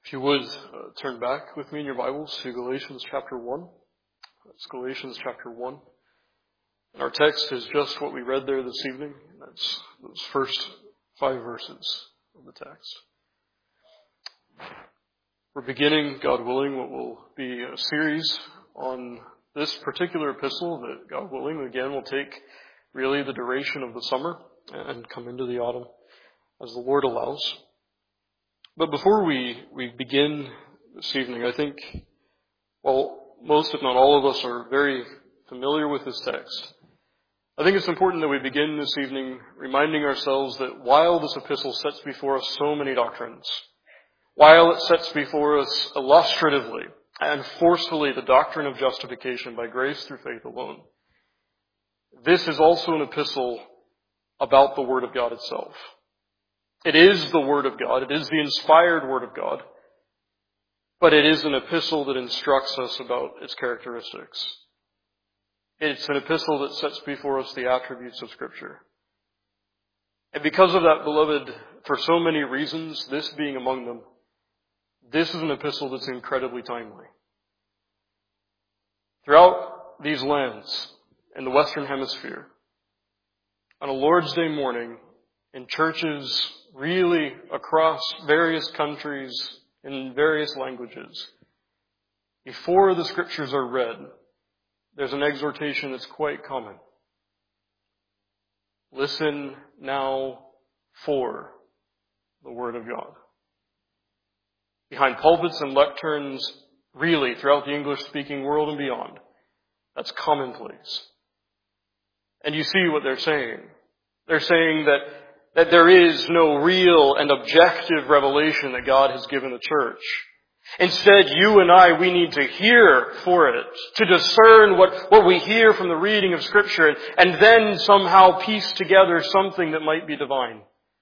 If you would, turn back with me in your Bibles to Galatians chapter 1. That's Galatians chapter 1. And our text is just what we read there this evening. That's those first 5 verses of the text. We're beginning, God willing, what will be a series on this particular epistle that, God willing, again will take really the duration of the summer and come into the autumn as the Lord allows. But before we begin this evening, I think, while most, if not all of us, are very familiar with this text, I think it's important that we begin this evening reminding ourselves that while this epistle sets before us so many doctrines, while it sets before us illustratively and forcefully the doctrine of justification by grace through faith alone, this is also an epistle about the Word of God itself. It is the Word of God. It is the inspired Word of God. But it is an epistle that instructs us about its characteristics. It's an epistle that sets before us the attributes of Scripture. And because of that, beloved, for so many reasons, this being among them, this is an epistle that's incredibly timely. Throughout these lands in the Western Hemisphere, on a Lord's Day morning, in churches really across various countries in various languages, before the Scriptures are read, there's an exhortation that's quite common. Listen now for the Word of God. Behind pulpits and lecterns, really, throughout the English-speaking world and beyond, that's commonplace. And you see what they're saying. They're saying that there is no real and objective revelation that God has given the church. Instead, you and I, we need to hear for it, to discern what we hear from the reading of Scripture, and then somehow piece together something that might be divine.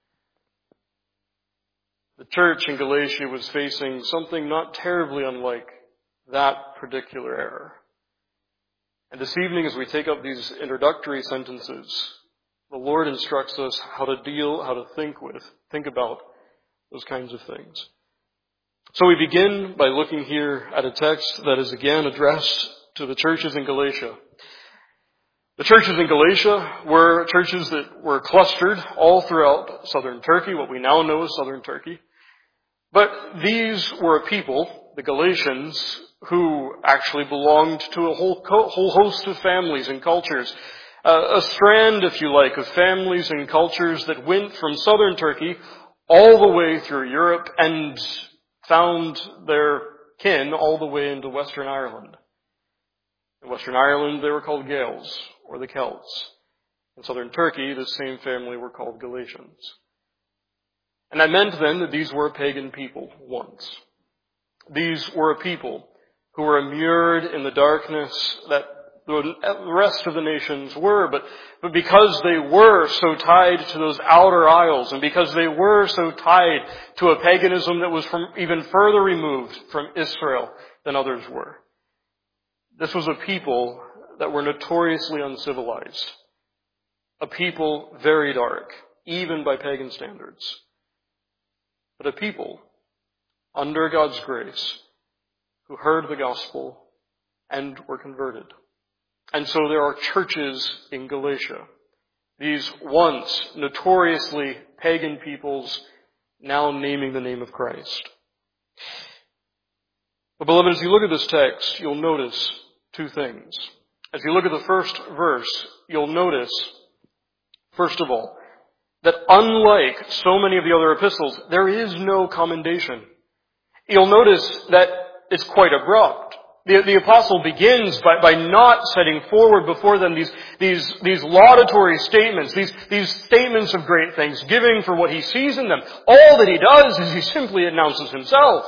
The church in Galatia was facing something not terribly unlike that particular error. And this evening, as we take up these introductory sentences, the Lord instructs us how to think about those kinds of things. So we begin by looking here at a text that is again addressed to the churches in Galatia. The churches in Galatia were churches that were clustered all throughout southern Turkey, what we now know as southern Turkey. But these were a people, the Galatians, who actually belonged to a whole host of families and cultures. A strand, if you like, of families and cultures that went from southern Turkey all the way through Europe and found their kin all the way into Western Ireland. In Western Ireland, they were called Gaels, or the Celts. In southern Turkey, this same family were called Galatians. And that meant then that these were a pagan people once. These were a people who were immured in the darkness that the rest of the nations were, but because they were so tied to those outer isles, and because they were so tied to a paganism that was from even further removed from Israel than others were. This was a people that were notoriously uncivilized. A people very dark, even by pagan standards. But a people, under God's grace, who heard the gospel and were converted. And so there are churches in Galatia. These once notoriously pagan peoples now naming the name of Christ. But beloved, as you look at this text, you'll notice 2 things. As you look at the first verse, you'll notice, first of all, that unlike so many of the other epistles, there is no commendation. You'll notice that it's quite abrupt. The apostle begins by not setting forward before them these laudatory statements, these statements of great thanksgiving for what he sees in them. All that he does is he simply announces himself.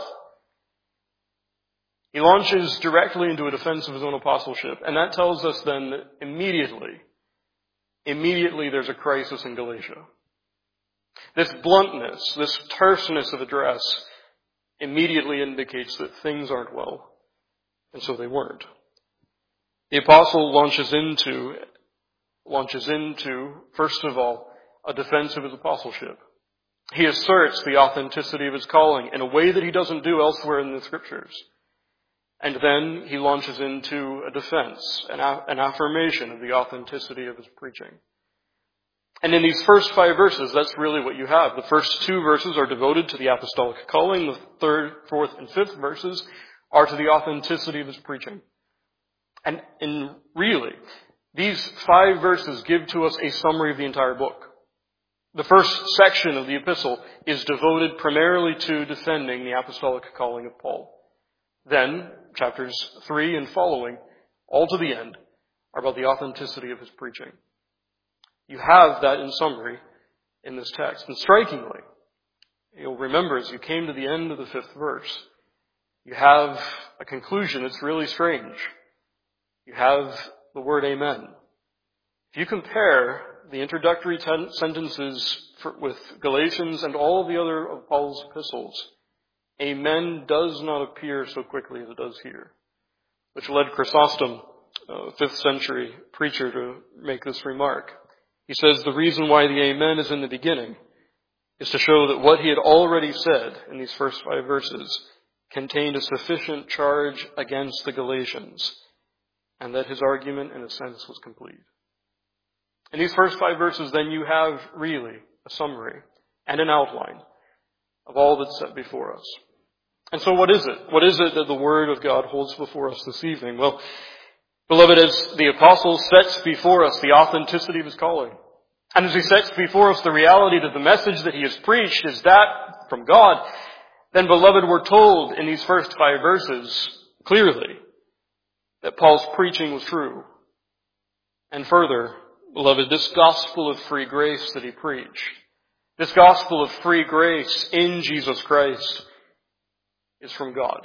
He launches directly into a defense of his own apostleship, and that tells us then that immediately there's a crisis in Galatia. This bluntness, this terseness of address immediately indicates that things aren't well. And so they weren't. The apostle launches into, first of all, a defense of his apostleship. He asserts the authenticity of his calling in a way that he doesn't do elsewhere in the Scriptures. And then he launches into a defense, an affirmation of the authenticity of his preaching. And in these first 5 verses, that's really what you have. The first 2 verses are devoted to the apostolic calling. The 3rd, 4th, and 5th verses are to the authenticity of his preaching. And really, these 5 verses give to us a summary of the entire book. The first section of the epistle is devoted primarily to defending the apostolic calling of Paul. Then, chapters 3 and following, all to the end, are about the authenticity of his preaching. You have that in summary in this text. And strikingly, you'll remember as you came to the end of the 5th verse, you have a conclusion that's really strange. You have the word amen. If you compare the introductory sentences with Galatians and all of the other of Paul's epistles, amen does not appear so quickly as it does here, which led Chrysostom, a 5th century preacher, to make this remark. He says the reason why the amen is in the beginning is to show that what he had already said in these first 5 verses contained a sufficient charge against the Galatians, and that his argument, in a sense, was complete. In these first 5 verses, then, you have really a summary and an outline of all that's set before us. And so what is it? What is it that the Word of God holds before us this evening? Well, beloved, as the Apostle sets before us the authenticity of his calling, and as he sets before us the reality that the message that he has preached is that from God, then, beloved, we're told in these first 5 verses clearly that Paul's preaching was true. And further, beloved, this gospel of free grace that he preached, this gospel of free grace in Jesus Christ, is from God.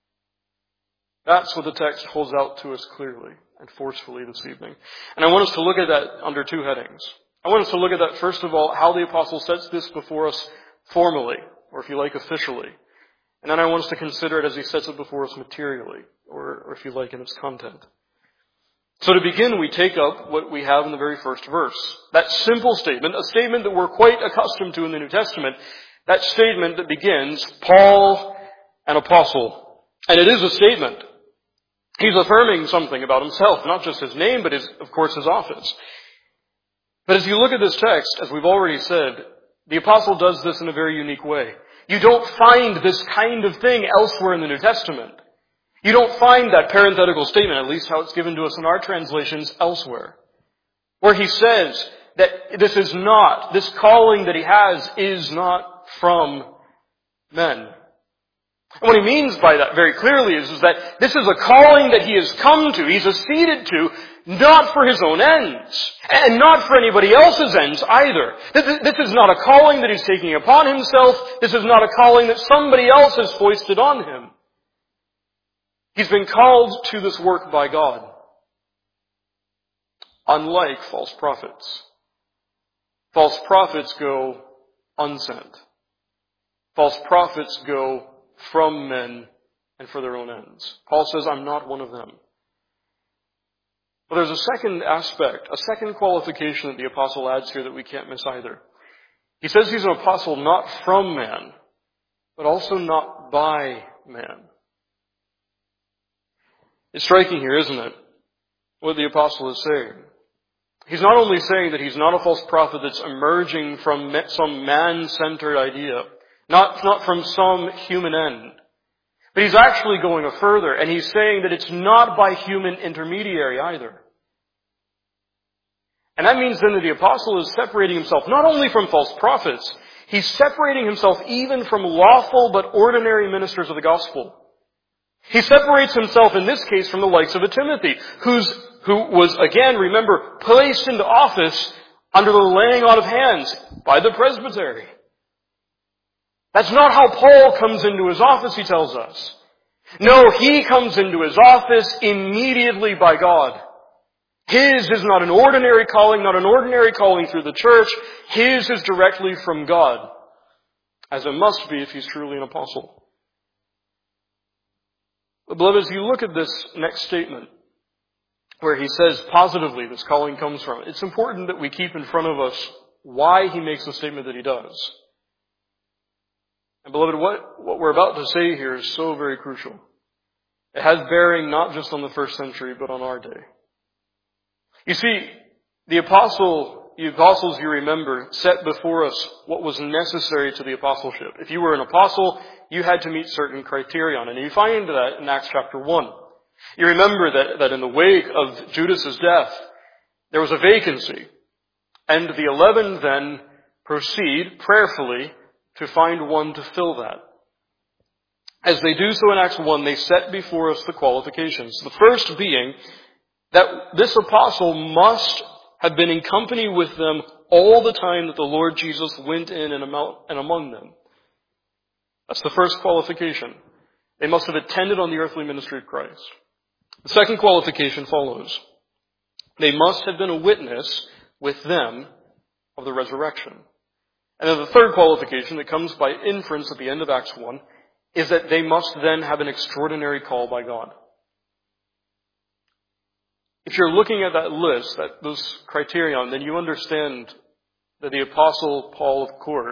That's what the text holds out to us clearly and forcefully this evening. And I want us to look at that under 2 headings. I want us to look at that, first of all, how the apostle sets this before us formally, or if you like, officially. And then I want us to consider it as he sets it before us materially, or if you like, in its content. So to begin, we take up what we have in the very first verse. That simple statement, a statement that we're quite accustomed to in the New Testament, that statement that begins, Paul, an apostle. And it is a statement. He's affirming something about himself, not just his name, but of course, his office. But as you look at this text, as we've already said, the apostle does this in a very unique way. You don't find this kind of thing elsewhere in the New Testament. You don't find that parenthetical statement, at least how it's given to us in our translations, elsewhere, where he says that this calling that he has is not from men. And what he means by that very clearly is that this is a calling that he has come to, he's acceded to, not for his own ends, and not for anybody else's ends either. This is not a calling that he's taking upon himself. This is not a calling that somebody else has foisted on him. He's been called to this work by God. Unlike false prophets. False prophets go unsent. False prophets go from men and for their own ends. Paul says, I'm not one of them. But there's a second aspect, a second qualification that the apostle adds here that we can't miss either. He says he's an apostle not from man, but also not by man. It's striking here, isn't it, what the apostle is saying? He's not only saying that he's not a false prophet that's emerging from some man-centered idea, not from some human end, but he's actually going further, and he's saying that it's not by human intermediary either. And that means then that the apostle is separating himself not only from false prophets, he's separating himself even from lawful but ordinary ministers of the gospel. He separates himself in this case from the likes of a Timothy, who was, again, remember, placed into office under the laying on of hands by the presbytery. That's not how Paul comes into his office, he tells us. No, he comes into his office immediately by God. His is not an ordinary calling, not an ordinary calling through the church. His is directly from God, as it must be if he's truly an apostle. But beloved, as you look at this next statement, where he says positively this calling comes from, it's important that we keep in front of us why he makes the statement that he does. And beloved, what we're about to say here is so very crucial. It has bearing not just on the first century, but on our day. You see, the apostles, you remember, set before us what was necessary to the apostleship. If you were an apostle, you had to meet certain criterion. And you find that in Acts chapter 1. You remember that in the wake of Judas's death, there was a vacancy. And the 11 then proceed prayerfully to find one to fill that. As they do so in Acts 1, they set before us the qualifications. The first being that this apostle must have been in company with them all the time that the Lord Jesus went in and among them. That's the first qualification. They must have attended on the earthly ministry of Christ. The second qualification follows. They must have been a witness with them of the resurrection. And then the third qualification that comes by inference at the end of Acts 1 is that they must then have an extraordinary call by God. If you're looking at that list, those criterion, then you understand that the Apostle Paul,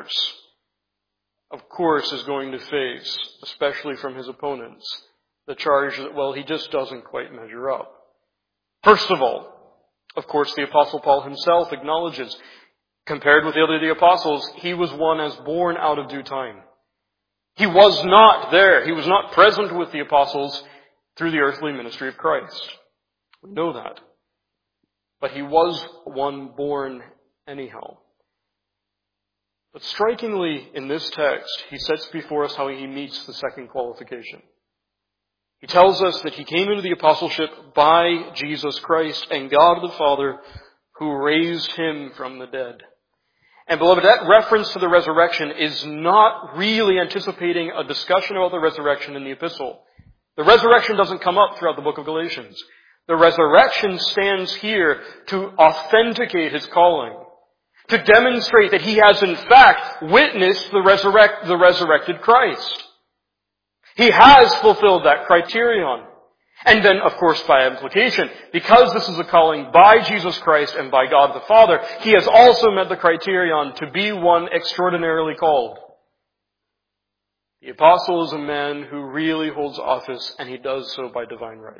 of course, is going to face, especially from his opponents, the charge that, well, he just doesn't quite measure up. First of all, of course, the Apostle Paul himself acknowledges, compared with the other apostles, he was one as born out of due time. He was not there. He was not present with the apostles through the earthly ministry of Christ. We know that. But he was one born anyhow. But strikingly, in this text, he sets before us how he meets the second qualification. He tells us that he came into the apostleship by Jesus Christ and God the Father, who raised him from the dead. And beloved, that reference to the resurrection is not really anticipating a discussion about the resurrection in the epistle. The resurrection doesn't come up throughout the book of Galatians. The resurrection stands here to authenticate his calling, to demonstrate that he has in fact witnessed the resurrected Christ. He has fulfilled that criterion. And then, of course, by implication, because this is a calling by Jesus Christ and by God the Father, he has also met the criterion to be one extraordinarily called. The apostle is a man who really holds office, and he does so by divine right.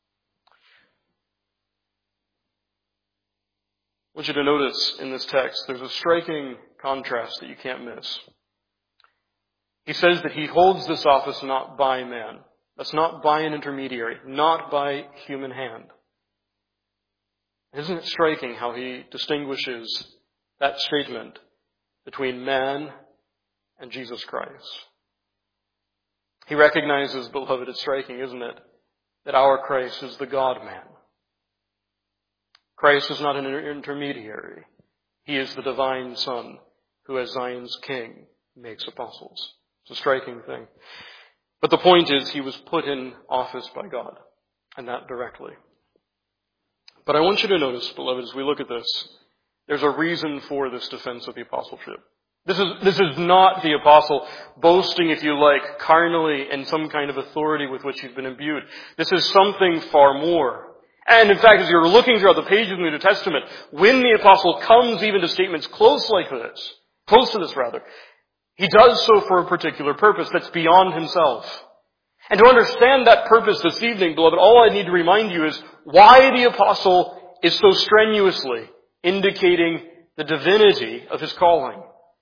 I want you to notice in this text, there's a striking contrast that you can't miss. He says that he holds this office not by man. That's not by an intermediary, not by human hand. Isn't it striking how he distinguishes that statement between man and Jesus Christ? He recognizes, beloved, it's striking, isn't it, that our Christ is the God-man. Christ is not an intermediary. He is the divine Son who, as Zion's King, makes apostles. It's a striking thing. But the point is, he was put in office by God, and that directly. But I want you to notice, beloved, as we look at this, there's a reason for this defense of the apostleship. This is not the apostle boasting, if you like, carnally in some kind of authority with which he's been imbued. This is something far more. And in fact, as you're looking throughout the pages of the New Testament, when the apostle comes even to statements close to this, he does so for a particular purpose that's beyond himself. And to understand that purpose this evening, beloved, all I need to remind you is why the apostle is so strenuously indicating the divinity of his calling.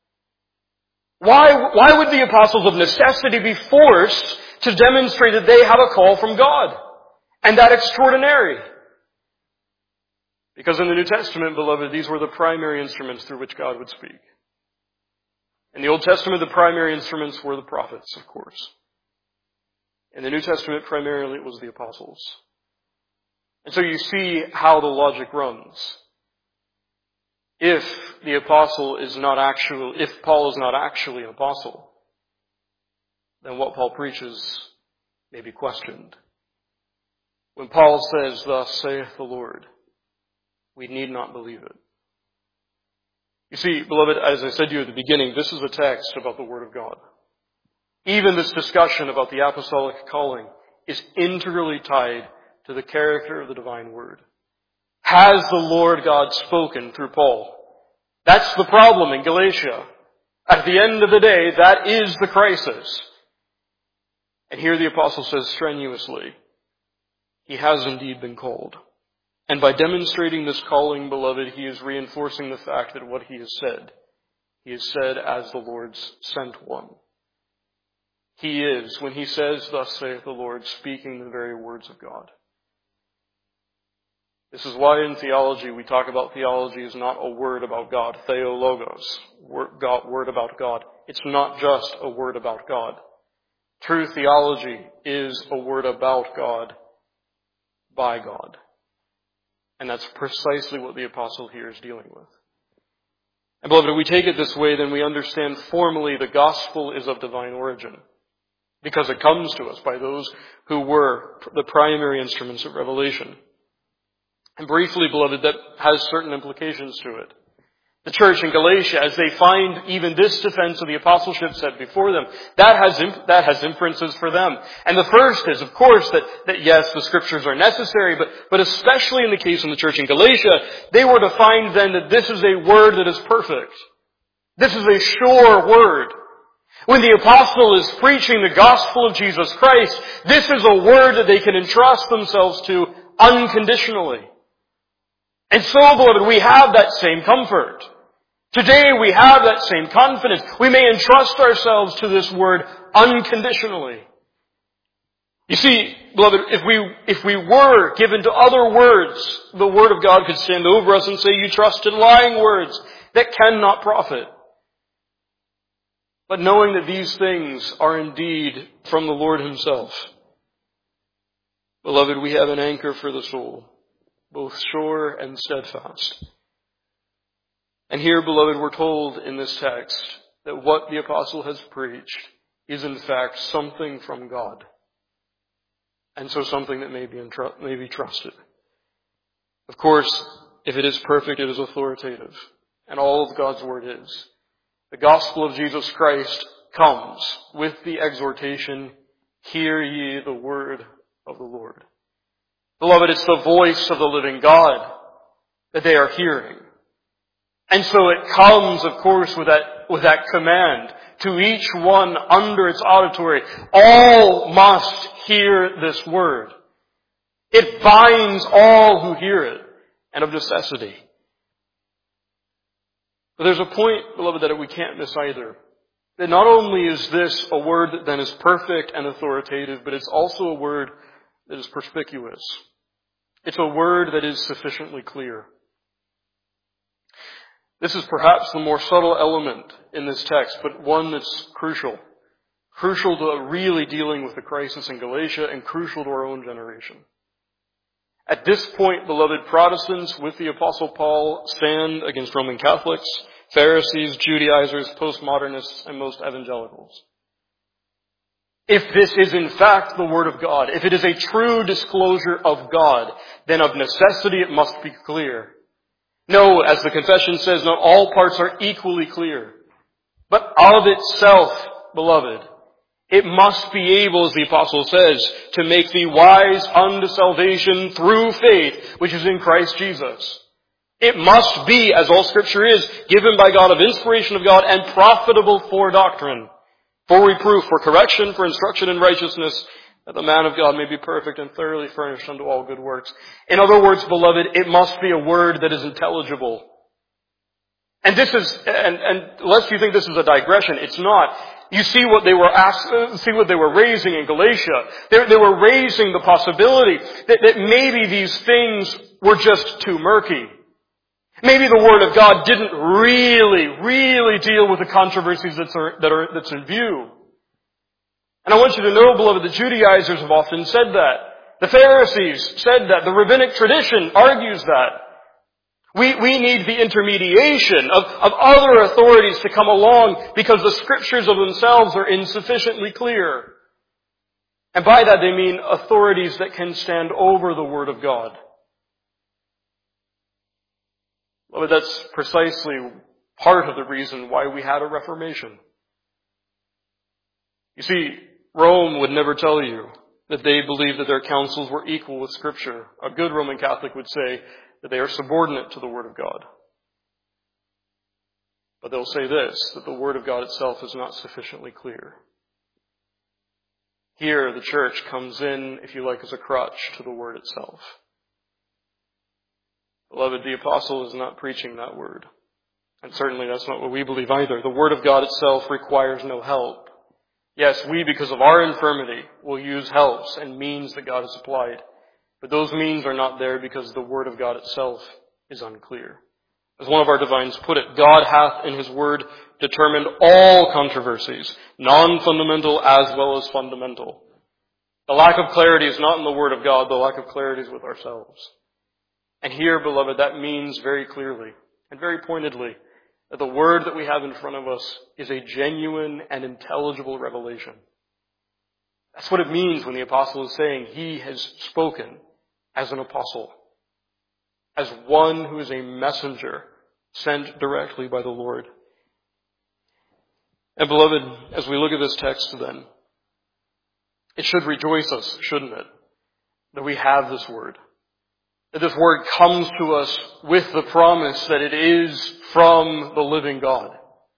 Why would the apostles of necessity be forced to demonstrate that they have a call from God? And that extraordinary. Because in the New Testament, beloved, these were the primary instruments through which God would speak. In the Old Testament, the primary instruments were the prophets, of course. In the New Testament, primarily it was the apostles. And so you see how the logic runs. If Paul is not actually an apostle, then what Paul preaches may be questioned. When Paul says, "Thus saith the Lord," we need not believe it. You see, beloved, as I said to you at the beginning, this is a text about the Word of God. Even this discussion about the apostolic calling is integrally tied to the character of the divine Word. Has the Lord God spoken through Paul? That's the problem in Galatia. At the end of the day, that is the crisis. And here the apostle says strenuously, he has indeed been called. And by demonstrating this calling, beloved, he is reinforcing the fact that what he has said as the Lord's sent one. He is, when he says, thus saith the Lord, speaking the very words of God. This is why in theology we talk about theology as not a word about God, theologos, word about God. It's not just a word about God. True theology is a word about God, by God. And that's precisely what the apostle here is dealing with. And beloved, if we take it this way, then we understand formally the gospel is of divine origin, because it comes to us by those who were the primary instruments of revelation. And briefly, beloved, that has certain implications to it. The church in Galatia, as they find even this defense of the apostleship set before them, that has inferences for them. And the first is, of course, that yes, the scriptures are necessary, but especially in the case of the church in Galatia, they were to find then that this is a word that is perfect. This is a sure word. When the apostle is preaching the gospel of Jesus Christ, this is a word that they can entrust themselves to unconditionally. And so, beloved, we have that same comfort. Today we have that same confidence. We may entrust ourselves to this word unconditionally. You see, beloved, if we were given to other words, the word of God could stand over us and say, you trust in lying words that cannot profit. But knowing that these things are indeed from the Lord himself, beloved, we have an anchor for the soul, both sure and steadfast. And here, beloved, we're told in this text that what the apostle has preached is in fact something from God. And so something that may be trusted. Of course, if it is perfect, it is authoritative. And all of God's word is. The gospel of Jesus Christ comes with the exhortation, hear ye the word of the Lord. Beloved, it's the voice of the living God that they are hearing. And so it comes, of course, with that command to each one under its auditory. All must hear this word. It binds all who hear it, and of necessity. But there's a point, beloved, that we can't miss either. That not only is this a word that then is perfect and authoritative, but it's also a word that is perspicuous. It's a word that is sufficiently clear. This is perhaps the more subtle element in this text, but one that's crucial. Crucial to really dealing with the crisis in Galatia and crucial to our own generation. At this point, beloved, Protestants with the Apostle Paul stand against Roman Catholics, Pharisees, Judaizers, postmodernists, and most evangelicals. If this is in fact the Word of God, if it is a true disclosure of God, then of necessity it must be clear. No, as the confession says, not all parts are equally clear. But of itself, beloved, it must be able, as the apostle says, to make thee wise unto salvation through faith, which is in Christ Jesus. It must be, as all Scripture is, given by God of inspiration of God and profitable for doctrine, for reproof, for correction, for instruction in righteousness, that the man of God may be perfect and thoroughly furnished unto all good works. In other words, beloved, it must be a word that is intelligible. And this is, and lest you think this is a digression, it's not. You see what they were raising in Galatia. They were raising the possibility that maybe these things were just too murky. Maybe the Word of God didn't really deal with the controversies that's in view. And I want you to know, beloved, the Judaizers have often said that. The Pharisees said that. The rabbinic tradition argues that. We need the intermediation of other authorities to come along because the Scriptures of themselves are insufficiently clear. And by that they mean authorities that can stand over the Word of God. Well, that's precisely part of the reason why we had a Reformation. You see, Rome would never tell you that they believed that their councils were equal with Scripture. A good Roman Catholic would say that they are subordinate to the Word of God. But they'll say this, that the Word of God itself is not sufficiently clear. Here, the church comes in, if you like, as a crutch to the Word itself. Beloved, the apostle is not preaching that Word. And certainly that's not what we believe either. The Word of God itself requires no help. Yes, we, because of our infirmity, will use helps and means that God has supplied. But those means are not there because the Word of God itself is unclear. As one of our divines put it, God hath in His Word determined all controversies, non-fundamental as well as fundamental. The lack of clarity is not in the Word of God, the lack of clarity is with ourselves. And here, beloved, that means very clearly and very pointedly that the Word that we have in front of us is a genuine and intelligible revelation. That's what it means when the apostle is saying he has spoken as an apostle, as one who is a messenger sent directly by the Lord. And beloved, as we look at this text then, it should rejoice us, shouldn't it, that we have this Word. That this Word comes to us with the promise that it is from the living God.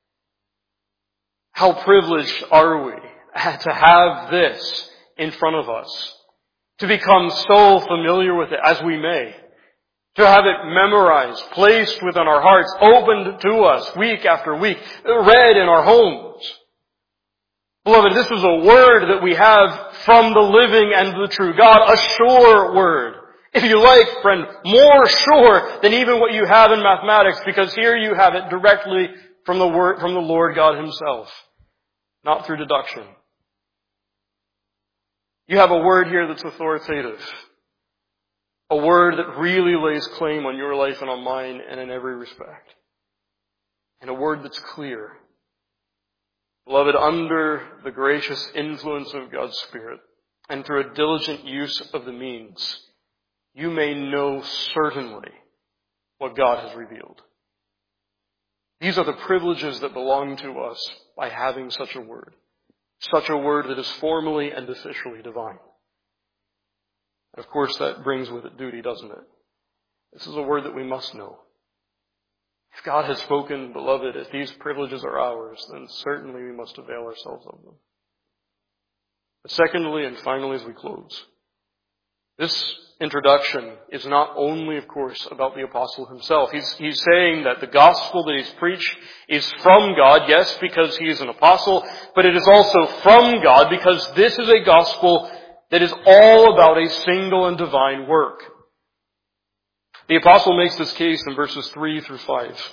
How privileged are we to have this in front of us, to become so familiar with it as we may, to have it memorized, placed within our hearts, opened to us week after week, read in our homes. Beloved, this is a Word that we have from the living and the true God, a sure Word. If you like, friend, more sure than even what you have in mathematics, because here you have it directly from the Word, from the Lord God Himself, not through deduction. You have a Word here that's authoritative. A Word that really lays claim on your life and on mine and in every respect. And a Word that's clear. Beloved, under the gracious influence of God's Spirit and through a diligent use of the means, you may know certainly what God has revealed. These are the privileges that belong to us by having such a Word that is formally and officially divine. And of course, that brings with it duty, doesn't it? This is a Word that we must know. If God has spoken, beloved, if these privileges are ours, then certainly we must avail ourselves of them. But secondly and finally, as we close, this introduction is not only, of course, about the apostle himself. He's saying that the gospel that he's preached is from God, yes, because he is an apostle, but it is also from God because this is a gospel that is all about a single and divine work. The apostle makes this case in verses 3 through 5.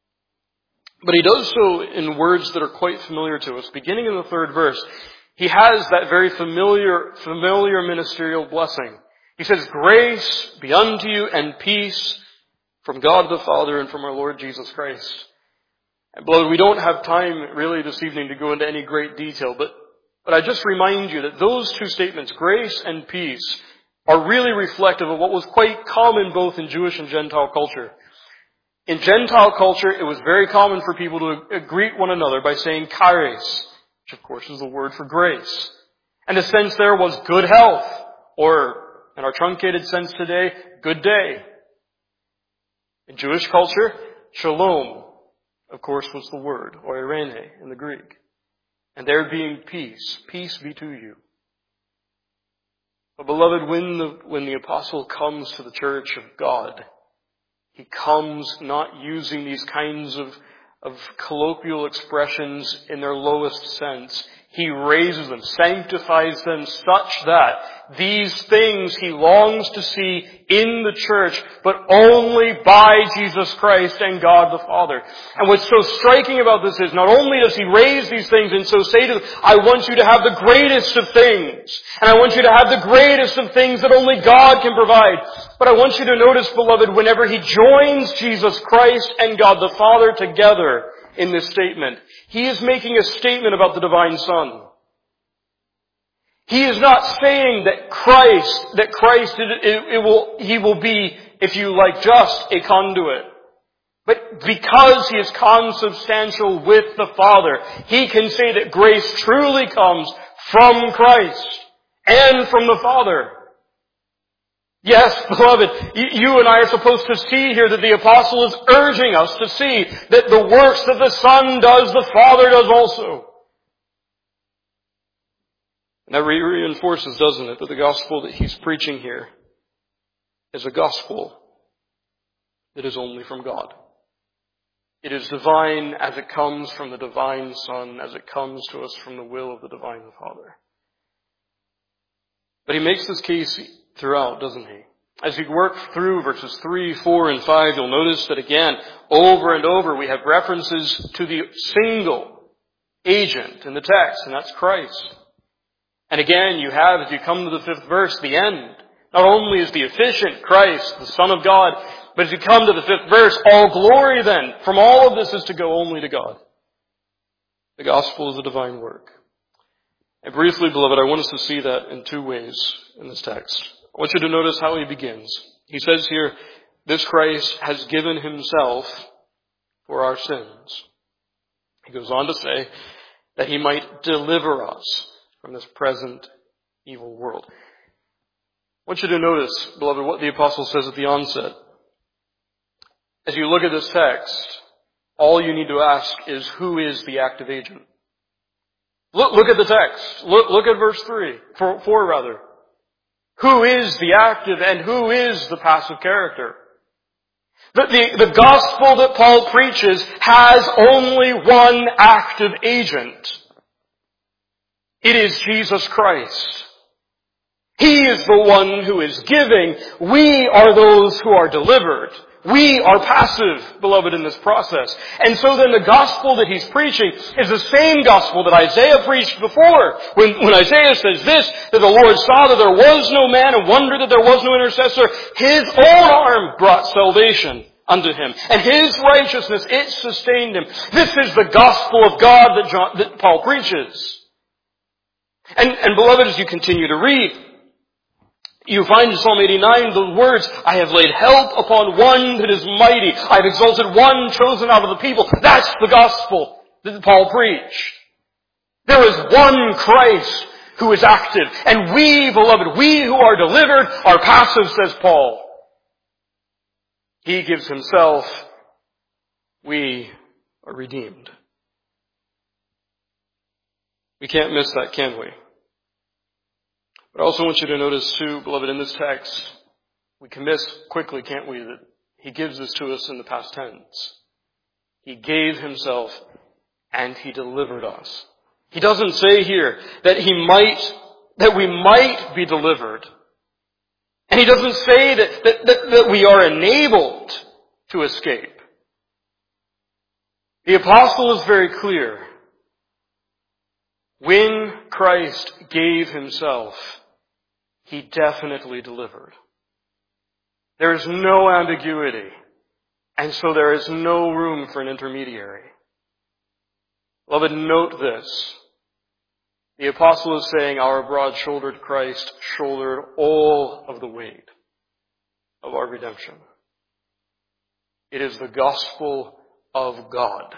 But he does so in words that are quite familiar to us. Beginning in the 3rd verse, he has that very familiar ministerial blessing. He says, "Grace be unto you and peace from God the Father and from our Lord Jesus Christ." And beloved, we don't have time really this evening to go into any great detail, but I just remind you that those two statements, grace and peace, are really reflective of what was quite common both in Jewish and Gentile culture. In Gentile culture, it was very common for people to greet one another by saying charis, which of course is the word for grace. And the sense there was good health, or in our truncated sense today, good day. In Jewish culture, shalom, of course, was the word, or eirene in the Greek. And there being peace, peace be to you. But beloved, when the apostle comes to the church of God, he comes not using these kinds of colloquial expressions in their lowest sense. He raises them, sanctifies them such that these things he longs to see in the church, but only by Jesus Christ and God the Father. And what's so striking about this is not only does he raise these things and so say to them, I want you to have the greatest of things, and I want you to have the greatest of things that only God can provide. But I want you to notice, beloved, whenever he joins Jesus Christ and God the Father together in this statement, he is making a statement about the divine Son. He is not saying that he will be, if you like, just a conduit. But because he is consubstantial with the Father, he can say that grace truly comes from Christ and from the Father. Yes, beloved, you and I are supposed to see here that the apostle is urging us to see that the works that the Son does, the Father does also. And that reinforces, doesn't it, that the gospel that he's preaching here is a gospel that is only from God. It is divine as it comes from the divine Son, as it comes to us from the will of the divine Father. But he makes this case throughout, doesn't he? As we work through verses 3, 4, and 5, you'll notice that again, over and over, we have references to the single agent in the text, and that's Christ. And again, you have, as you come to the 5th verse, the end. Not only is the efficient Christ, the Son of God, but as you come to the 5th verse, all glory then from all of this is to go only to God. The gospel is a divine work. And briefly, beloved, I want us to see that in two ways in this text. I want you to notice how he begins. He says here, this Christ has given himself for our sins. He goes on to say that he might deliver us from this present evil world. I want you to notice, beloved, what the apostle says at the onset. As you look at this text, all you need to ask is, who is the active agent? Look at the text. Look at verse 4 rather. Who is the active and who is the passive character? The gospel that Paul preaches has only one active agent. It is Jesus Christ. He is the one who is giving. We are those who are delivered. We are passive, beloved, in this process. And so then the gospel that he's preaching is the same gospel that Isaiah preached before. When Isaiah says this, that the Lord saw that there was no man and wondered that there was no intercessor, his own arm brought salvation unto him. And his righteousness, it sustained him. This is the gospel of God that Paul preaches. And beloved, as you continue to read, you find in Psalm 89 the words, I have laid help upon one that is mighty. I have exalted one chosen out of the people. That's the gospel that Paul preached. There is one Christ who is active. And we, beloved, we who are delivered are passive, says Paul. He gives himself. We are redeemed. We can't miss that, can we? But I also want you to notice too, beloved, in this text, we can miss quickly, can't we, that he gives this to us in the past tense. He gave himself and he delivered us. He doesn't say here that we might be delivered. And he doesn't say that we are enabled to escape. The apostle is very clear. When Christ gave himself, he definitely delivered. There is no ambiguity, and so there is no room for an intermediary. Beloved, note this. The apostle is saying our broad-shouldered Christ shouldered all of the weight of our redemption. It is the gospel of God.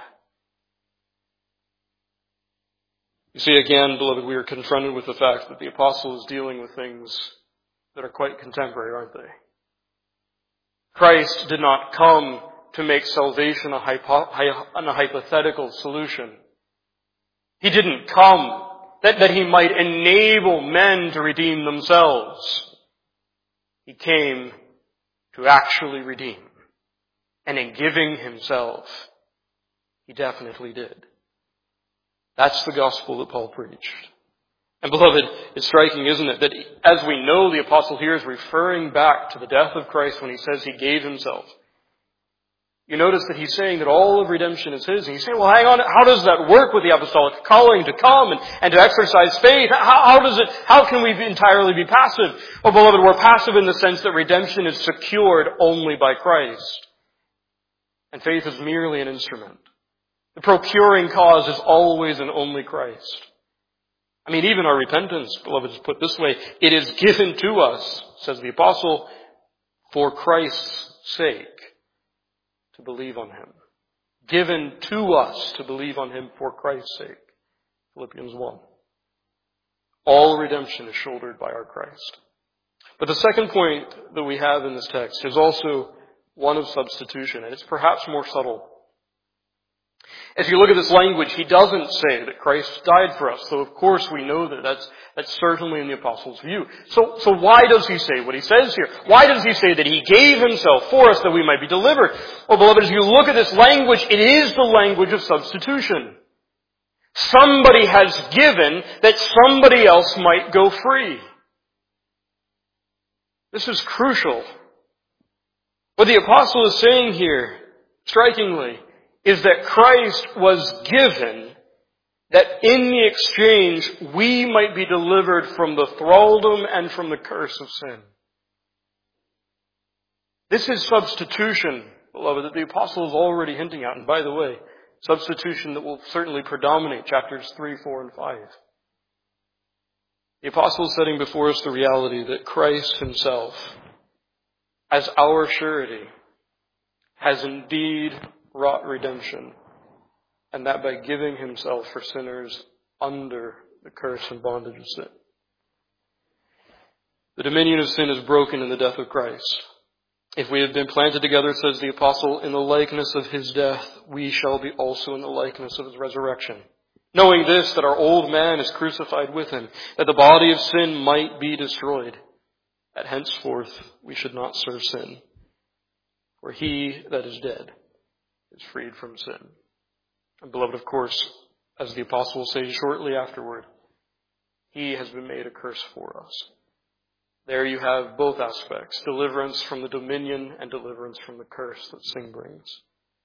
You see, again, beloved, we are confronted with the fact that the apostle is dealing with things that are quite contemporary, aren't they? Christ did not come to make salvation a hypothetical solution. He didn't come that he might enable men to redeem themselves. He came to actually redeem. And in giving himself, he definitely did. That's the gospel that Paul preached. And beloved, it's striking, isn't it, that as we know, the apostle here is referring back to the death of Christ when he says he gave himself. You notice that he's saying that all of redemption is his. And you say, well, hang on, how does that work with the apostolic calling to come and to exercise faith? How can we entirely be passive? Well, beloved, we're passive in the sense that redemption is secured only by Christ. And faith is merely an instrument. The procuring cause is always and only Christ. I mean, even our repentance, beloved, is put this way. It is given to us, says the apostle, for Christ's sake, to believe on him. Given to us to believe on him for Christ's sake. Philippians 1. All redemption is shouldered by our Christ. But the second point that we have in this text is also one of substitution, and it's perhaps more subtle. If you look at this language, he doesn't say that Christ died for us, though of course we know that that's certainly in the apostles' view. So why does he say what he says here? Why does he say that he gave himself for us that we might be delivered? Well, beloved, as you look at this language, it is the language of substitution. Somebody has given that somebody else might go free. This is crucial. What the apostle is saying here, strikingly, is that Christ was given that in the exchange we might be delivered from the thraldom and from the curse of sin. This is substitution, beloved, that the apostle is already hinting at. And by the way, substitution that will certainly predominate chapters 3, 4, and 5. The apostle is setting before us the reality that Christ himself, as our surety, has indeed wrought redemption, and that by giving himself for sinners under the curse and bondage of sin. The dominion of sin is broken in the death of Christ. If we have been planted together, says the apostle, in the likeness of his death, we shall be also in the likeness of his resurrection. Knowing this, that our old man is crucified with him, that the body of sin might be destroyed, that henceforth we should not serve sin. For he that is dead is freed from sin. And beloved, of course, as the apostle will say shortly afterward, he has been made a curse for us. There you have both aspects, deliverance from the dominion and deliverance from the curse that sin brings.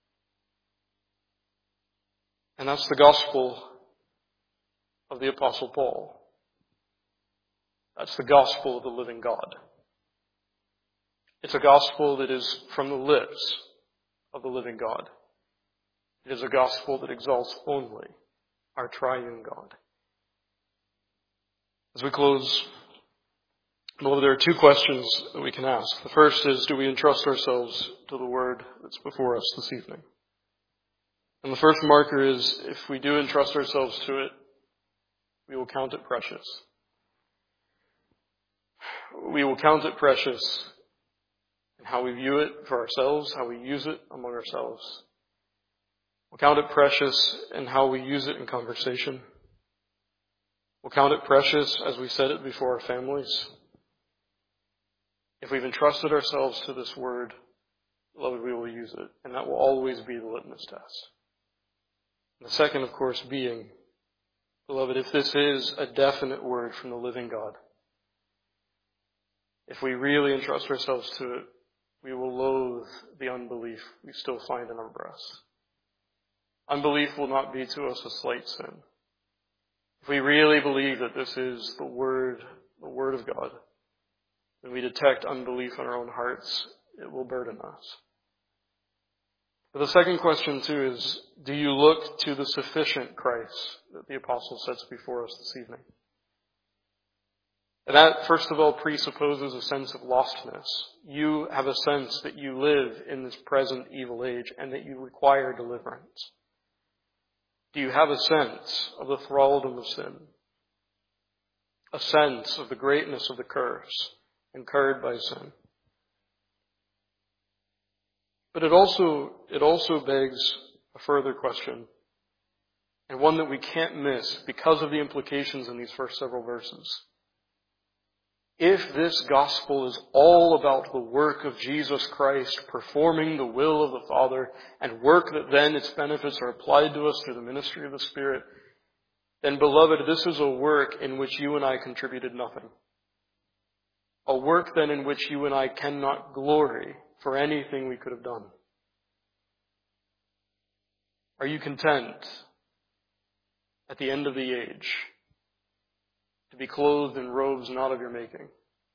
And that's the gospel of the apostle Paul. That's the gospel of the living God. It's a gospel that is from the lips of the living God. It is a gospel that exalts only our triune God. As we close, beloved, there are two questions that we can ask. The first is, do we entrust ourselves to the word that's before us this evening? And the first marker is, if we do entrust ourselves to it, we will count it precious. We will count it precious in how we view it for ourselves, how we use it among ourselves. We'll count it precious in how we use it in conversation. We'll count it precious as we said it before our families. If we've entrusted ourselves to this word, beloved, we will use it. And that will always be the litmus test. And the second, of course, being, beloved, if this is a definite word from the living God, if we really entrust ourselves to it, we will loathe the unbelief we still find in our breasts. Unbelief will not be to us a slight sin. If we really believe that this is the Word of God, when we detect unbelief in our own hearts, it will burden us. But the second question, too, is, do you look to the sufficient Christ that the apostle sets before us this evening? And that, first of all, presupposes a sense of lostness. You have a sense that you live in this present evil age and that you require deliverance. Do you have a sense of the thraldom of sin? A sense of the greatness of the curse incurred by sin? But it also begs a further question, and one that we can't miss because of the implications in these first several verses. If this gospel is all about the work of Jesus Christ performing the will of the Father, and work that then its benefits are applied to us through the ministry of the Spirit, then, beloved, this is a work in which you and I contributed nothing. A work then in which you and I cannot glory for anything we could have done. Are you content at the end of the age to be clothed in robes not of your making?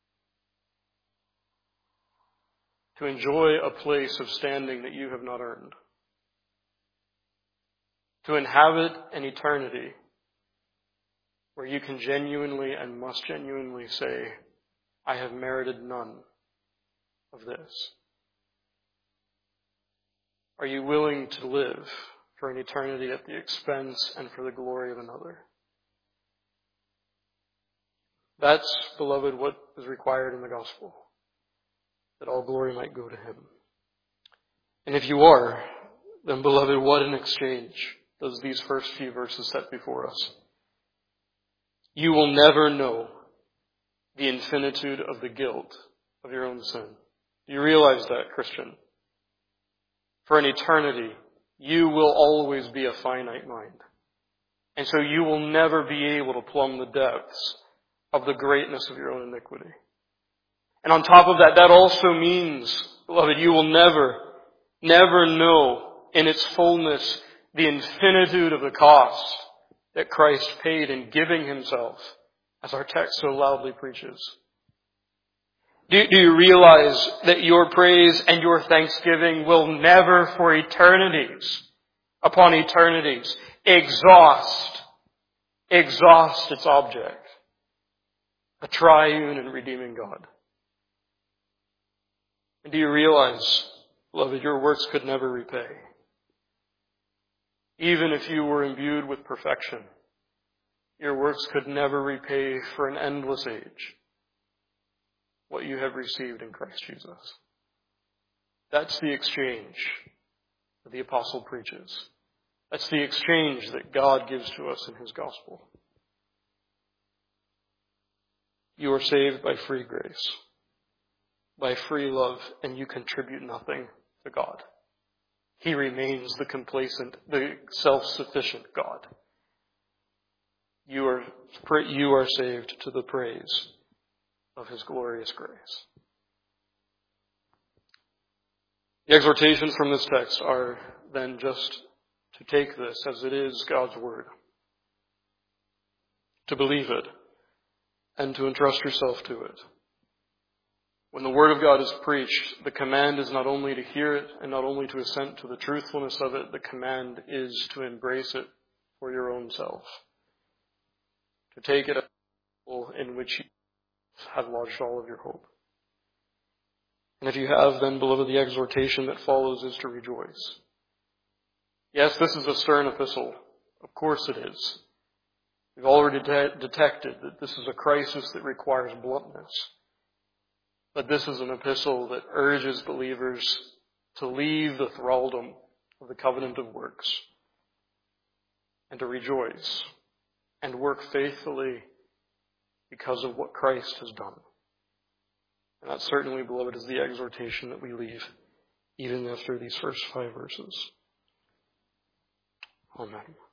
To enjoy a place of standing that you have not earned? To inhabit an eternity where you can genuinely and must genuinely say, I have merited none of this? Are you willing to live for an eternity at the expense and for the glory of another? That's, beloved, what is required in the gospel, that all glory might go to him. And if you are, then, beloved, what an exchange does these first few verses set before us. You will never know the infinitude of the guilt of your own sin. Do you realize that, Christian? For an eternity, you will always be a finite mind. And so you will never be able to plumb the depths of the greatness of your own iniquity. And on top of that, that also means, beloved, you will never know in its fullness the infinitude of the cost that Christ paid in giving himself, as our text so loudly preaches. Do you realize that your praise and your thanksgiving will never for eternities upon eternities exhaust its object, a triune and redeeming God? And do you realize, beloved, your works could never repay? Even if you were imbued with perfection, your works could never repay for an endless age what you have received in Christ Jesus. That's the exchange that the apostle preaches. That's the exchange that God gives to us in his gospel. You are saved by free grace, by free love, and you contribute nothing to God. He remains the complacent, the self-sufficient God. You are saved to the praise of his glorious grace. The exhortations from this text are then just to take this as it is God's word, to believe it, and to entrust yourself to it. When the word of God is preached, the command is not only to hear it and not only to assent to the truthfulness of it, the command is to embrace it for your own self, to take it as in which you have lodged all of your hope. And if you have, then, beloved, the exhortation that follows is to rejoice. Yes, this is a stern epistle. Of course it is. We've already detected that this is a crisis that requires bluntness. But this is an epistle that urges believers to leave the thraldom of the covenant of works and to rejoice and work faithfully because of what Christ has done. And that certainly, beloved, is the exhortation that we leave even after these first 5 verses. Amen.